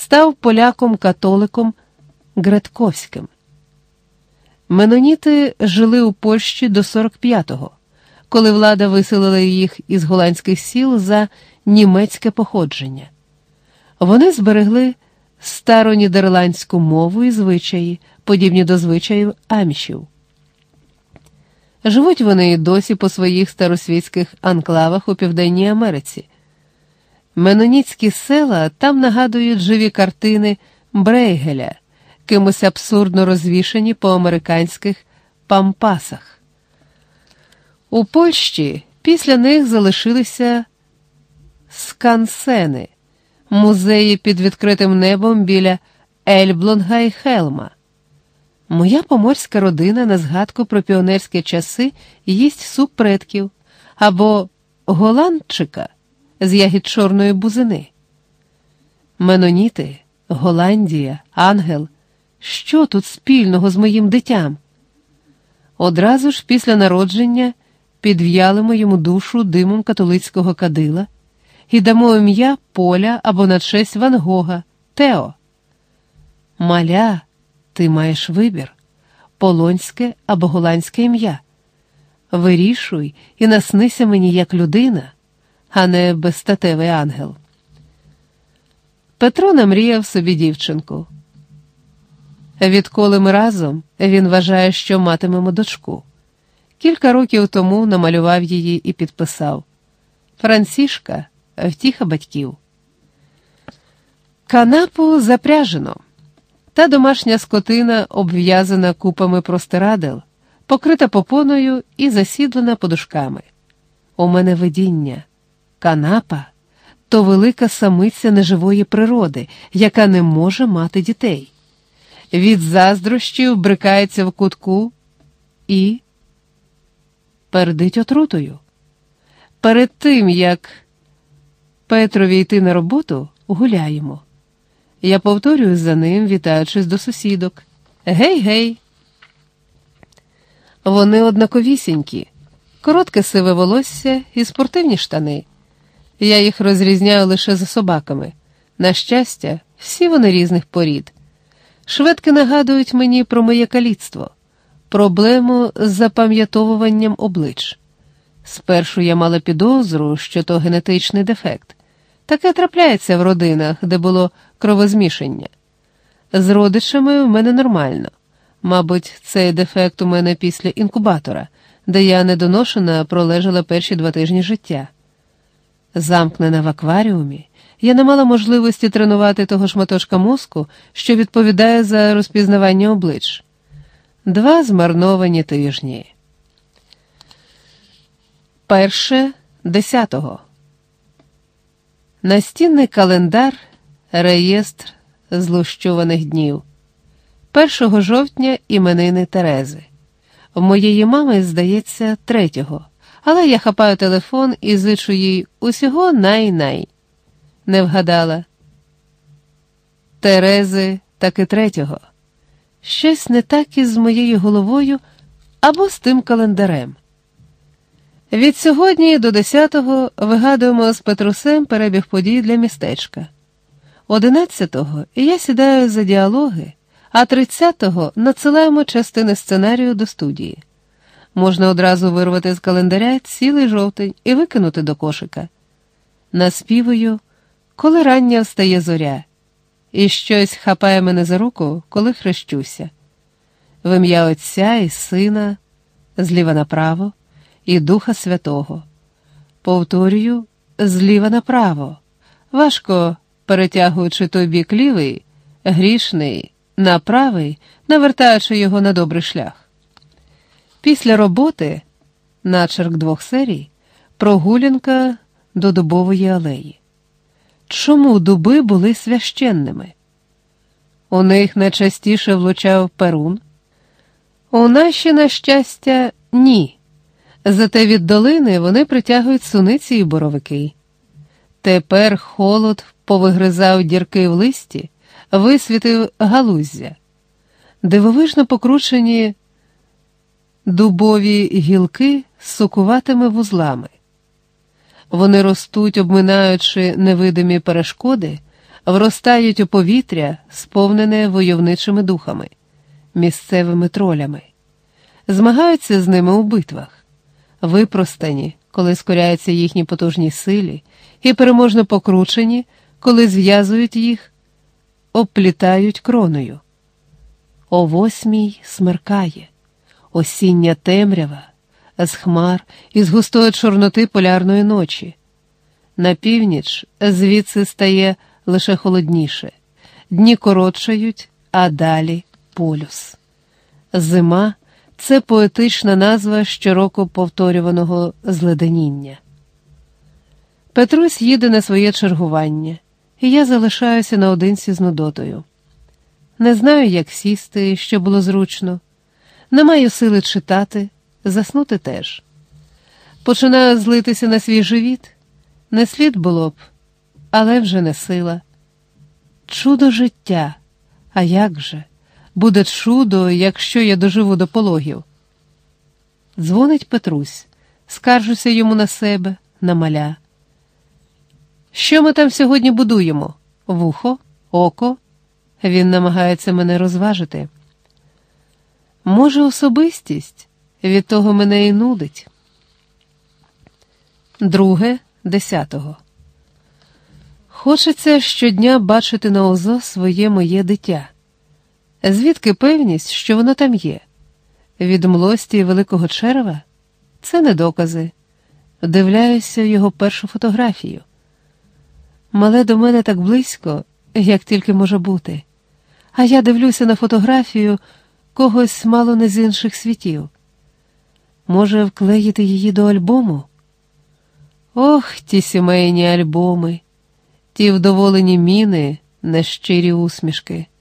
став поляком-католиком Гретковським. Меноніти жили у Польщі до 45-го, коли влада виселила їх із голландських сіл за німецьке походження. Вони зберегли старонідерландську мову і звичаї, подібні до звичаїв амішів. Живуть вони і досі по своїх старосвітських анклавах у Південній Америці. Меноніцькі села там нагадують живі картини Брейгеля, кимось абсурдно розвішані по американських пампасах. У Польщі після них залишилися скансени, музеї під відкритим небом біля Ельблонга і Хелма. Моя поморська родина на згадку про піонерські часи їсть суп предків або голландчика з ягід чорної бузини. Меноніти, Голландія, ангел – що тут спільного з моїм дитям? Одразу ж після народження підв'ялимо йому душу димом католицького кадила і дамо ім'я Поля або на честь Ван Гога – Тео. Маля, ти маєш вибір – полонське або голландське ім'я. Вирішуй і наснися мені як людина, а не безстатевий ангел. Петро намріяв собі дівчинку. Відколи ми разом, він вважає, що матимемо дочку. Кілька років тому намалював її і підписав: Францішка, втіха батьків. Канапу запряжено. Та домашня скотина обв'язана купами простирадел, покрита попоною і засідлена подушками. У мене видіння. Канапа – то велика самиця неживої природи, яка не може мати дітей. Від заздрощів брикається в кутку і пердить отрутою. Перед тим, як Петрові йти на роботу, гуляємо. Я повторюю за ним, вітаючись до сусідок. Гей-гей! Вони однаковісінькі, коротке сиве волосся і спортивні штани. Я їх розрізняю лише за собаками. На щастя, всі вони різних порід. Шведки нагадують мені про моє каліцтво, проблему з запам'ятовуванням облич. Спершу я мала підозру, що то генетичний дефект. Таке трапляється в родинах, де було кровозмішання. З родичами в мене нормально. Мабуть, цей дефект у мене після інкубатора, де я недоношена пролежала перші 2 тижні життя. Замкнена в акваріумі, я не мала можливості тренувати того шматочка мозку, що відповідає за розпізнавання облич. 2 змарновані тижні. 1.10. Настінний календар, реєстр злущуваних днів. 1 жовтня іменини Терези. В моєї мами, здається, 3-го, але я хапаю телефон і зичу їй усього най-най. Не вгадала. Терези таки 3-го. Щось не так із моєю головою або з тим календарем. Від сьогодні до 10-го вигадуємо з Петрусем перебіг подій для містечка. 11-го я сідаю за діалоги, а 30-го надсилаємо частини сценарію до студії. Можна одразу вирвати з календаря цілий жовтень і викинути до кошика. Наспівую, коли рання встає зоря, і щось хапає мене за руку, коли хрещуся. В ім'я Отця і Сина, зліва направо, і Духа Святого. Повторюю, зліва направо, важко перетягуючи той бік лівий, грішний, на правий, навертаючи його на добрий шлях. Після роботи, начерк 2 серій, прогулянка до Дубової алеї. Чому дуби були священними? У них найчастіше влучав перун. У наші, на щастя, ні. Зате від долини вони притягують суниці і боровики. Тепер холод повигризав дірки в листі, висвітив галуздя. Дивовижно покручені дубові гілки з сукуватими вузлами. Вони ростуть, обминаючи невидимі перешкоди, вростають у повітря, сповнене войовничими духами, місцевими тролями, змагаються з ними у битвах, випростані, коли скоряються їхні потужні силі, і переможно покручені, коли зв'язують їх, обплітають кроною. О 8 смеркає, осіння темрява, з хмар і з густої чорноти полярної ночі. На північ звідси стає лише холодніше, дні коротшають, а далі полюс. Зима – це поетична назва щороку повторюваного зледеніння. Петрусь їде на своє чергування, і я залишаюся наодинці з нудотою. Не знаю, як сісти, що було зручно. Не маю сили читати, заснути теж. Починаю злитися на свій живіт. Не слід було б, але вже не сила. Чудо життя. А як же? Буде чудо, якщо я доживу до пологів. Дзвонить Петрусь. Скаржуся йому на себе, на маля. Що ми там сьогодні будуємо? Вухо? Око? Він намагається мене розважити. Може, особистість? Від того мене і нудить. 2.10. Хочеться щодня бачити на ОЗО своє моє дитя. Звідки певність, що воно там є? Від млості великого черева? Це не докази. Вдивляюся в його першу фотографію. Мале до мене так близько, як тільки може бути. А я дивлюся на фотографію когось мало не з інших світів. Може, вклеїти її до альбому? Ох, ті сімейні альбоми, ті вдоволені міни, нещирі усмішки.